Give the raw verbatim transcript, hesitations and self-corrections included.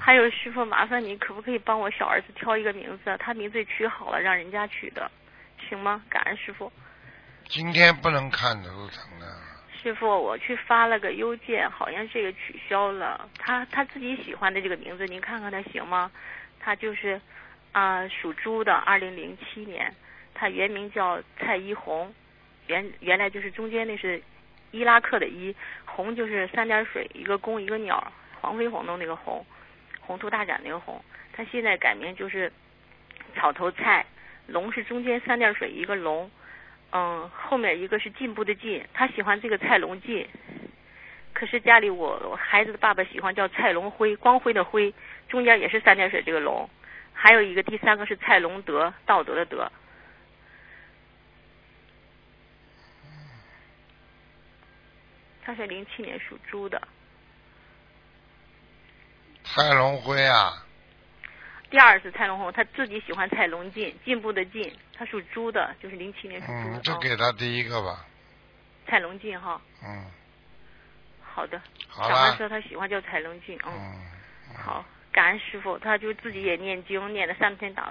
还有师傅，麻烦你可不可以帮我小儿子挑一个名字？他名字取好了，让人家取的，行吗？感恩师傅。 今天不能看图腾的。 师傅，我去发了个邮件，好像这个取消了。他他自己喜欢的这个名字，您看看他行吗？他就是啊、呃、属猪的，二零零七年，他原名叫蔡一红，原原来就是中间那是伊拉克的伊，红就是三点水一个公一个鸟，黄飞鸿的那个红，宏图大展那个红。他现在改名就是草头蔡，龙是中间三点水一个龙。嗯，后面一个是进步的进，他喜欢这个蔡龙进，可是家里我我孩子的爸爸喜欢叫蔡龙辉，光辉的辉，中间也是三点水这个龙，还有一个第三个是蔡龙德，道德的德。他是零七年属猪的。 蔡龙辉啊。 第二是蔡龙红，他自己喜欢蔡龙进，进步的进，他属猪的，就是零七年属猪的。 嗯，就给他第一个吧。 蔡龙进哈。 嗯。 好的。 好了。 小孩说他喜欢叫蔡龙进，嗯。嗯好，感恩师傅，他就自己也念经，念了三天打。